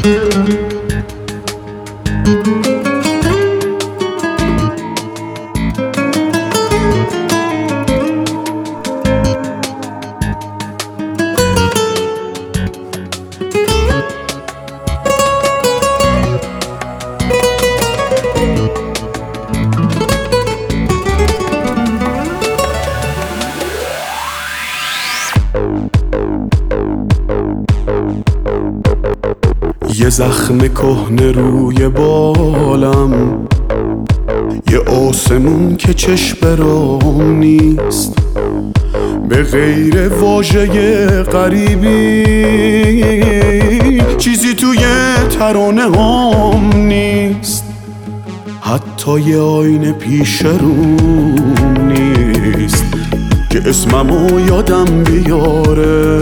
یه زخم کهنه روی بالم، یه آسمون که چشم برام نیست، به غیر واژه غریبی چیزی توی ترانه هم نیست، حتی یه آینه پیش روم نیست که اسممو یادم بیاره.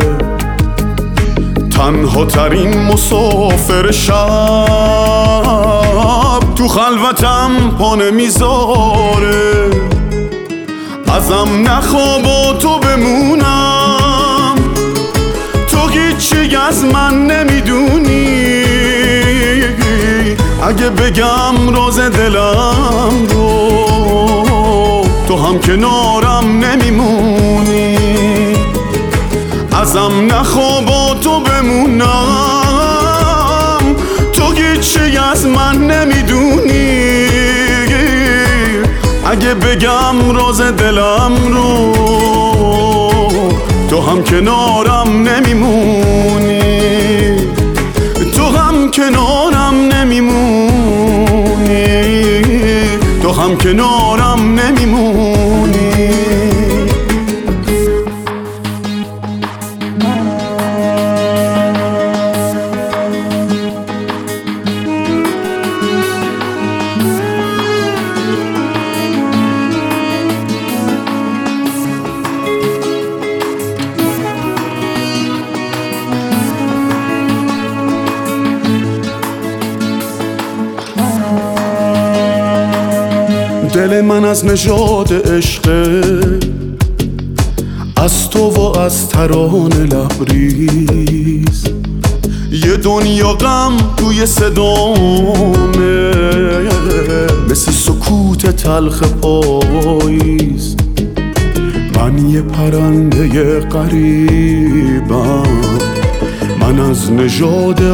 تنها ترین مسافر شب تو خلوتم پا نمیذاره، ازم نخوا با تو بمونم، تو هیچی از من نمیدونی، اگه بگم راز دلم رو تو هم کنارم نمیمونی، ازم نخوا با تو بمونم، تو هیچی از من نمیدونی، اگه بگم راز دلم رو تو هم کنارم نمیمونی، تو هم کنارم نمیمونی، تو هم کنارم نمیمونی. دل من از نژاد عشقه، از تو و از ترانه لبریز، یه دنیا غم توی صدامه، مثل سکوت تلخ پاییز، من یه پرنده غریبم، من از نژاد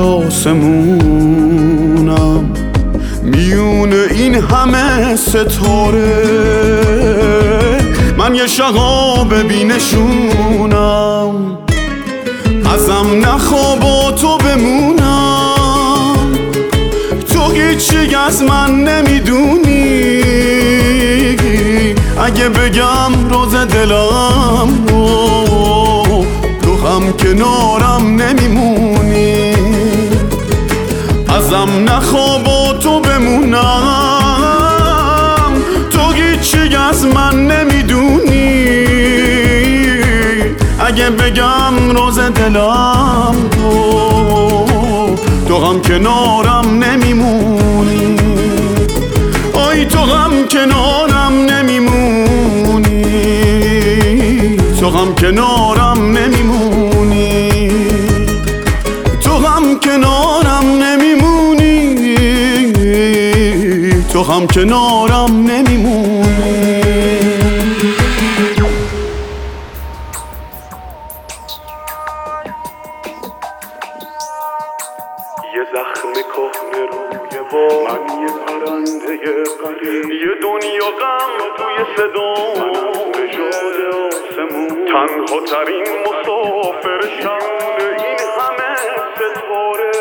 آسمونم، میون این همه ستاره من یه شهاب بینشونم، ازم نخوا با تو بمونم، تو هیچی از من نمیدونی، اگه بگم راز دلم رو تو هم کنارم نمیمونی، ازم نخوا با تو بمونم، تو هیچی از من نمیدونی، اگه بگم راز دلم رو تو هم کنارم نمیمونی، آی تو هم کنارم نمیمونی، تو هم کنارم نمیمونی، تو هم کنارم نمیمونی، تو هم کنارم نمیمونی. یه زخم کهنه روی بال، من یه پرنده غریب، یه دنیا غم توی صدا، من نژاد آسمون، تنها ترین مسافر شب این همه ستاره،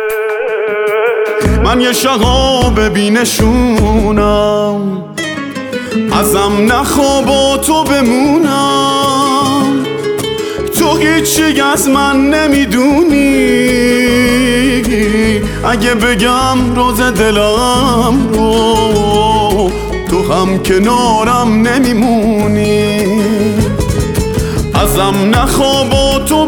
من یه شهاب بینشونم، ازم نخوا با تو بمونم، تو هیچی از من نمیدونی، اگه بگم راز دلم رو تو هم کنارم نمیمونی، ازم نخوا با تو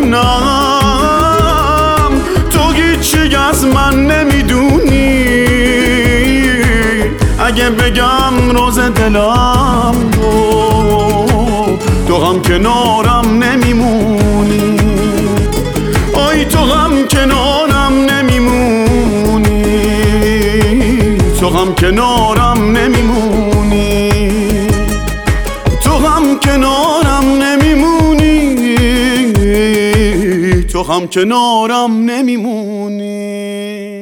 بمونم، تو هیچی از من نمیدونی، اگه بگم راز دلم رو تو هم کنارم نمیمونی، آی تو هم کنارم نمیمونی، هم کنارم نمیمونی، تو هم کنارم نمیمونی، تو هم کنارم نمیمونی.